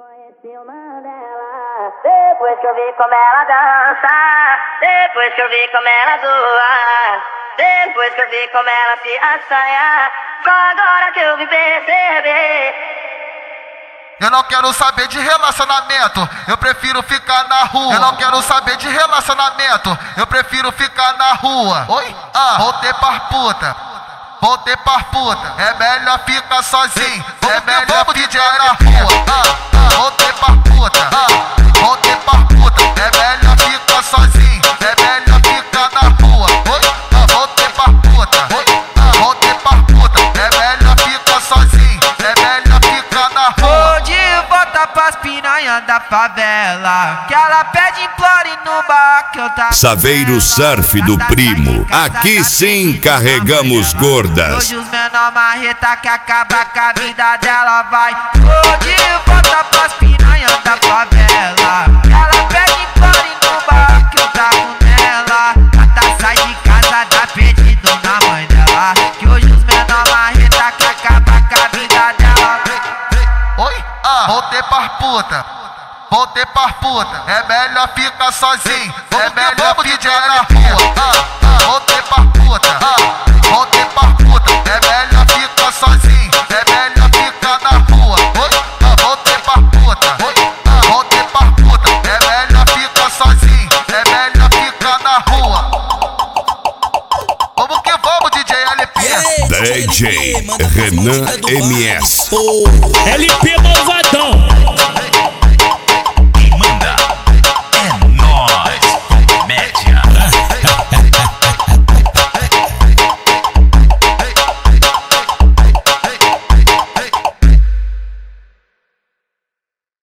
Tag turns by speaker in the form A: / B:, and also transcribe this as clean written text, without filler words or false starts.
A: conheci o Mandela, depois que eu vi como ela dança, depois que eu vi como ela zoa, depois que eu vi como ela se assanha, só agora que eu vim perceber.
B: Eu não quero saber de relacionamento, eu prefiro ficar na rua. Eu não quero saber de relacionamento, eu prefiro ficar na rua. Oi? Voltei pra puta, voltei pra puta. É melhor ficar sozinho, é melhor ficar na rua. Voltei pra puta, voltei pra puta. É melhor ficar sozinho, é melhor ficar na rua. Oi? Voltei pra puta, voltei pra puta. É melhor ficar sozinho, é melhor ficar na rua.
C: Pras piranhas da favela, que ela pede implore no bar que eu tava.
D: Saveiro Surf do Primo, aqui sim carregamos gordas.
C: Hoje os menor marreta que acaba com a vida dela vai. Hoje volta pras piranhas da favela, que ela pede implore no bar que eu tava nela. Gata sai de casa, dá pedido na mãe dela, que hoje os menor marreta que acaba com a vida dela.
B: Oi? Voltei pra puta, voltei pra puta. É melhor ficar sozinho, é melhor ficar na rua. Voltei pra puta, voltei pra puta. É melhor ficar sozinho, é melhor ficar na rua. Voltei pra puta, voltei pra puta. É melhor ficar sozinho, é melhor ficar na rua. Vamos que vamos, DJ LP.
D: DJ Renan MS.
E: LP malvadão.